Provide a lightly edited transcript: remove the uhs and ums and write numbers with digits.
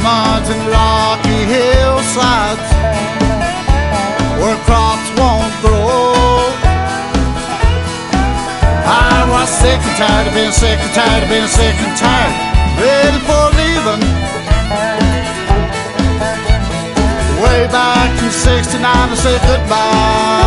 diamonds and rocky hillsides where crops won't grow. I was sick and tired of being sick and tired of being sick and tired, ready for leaving. Way back in '69 to say goodbye.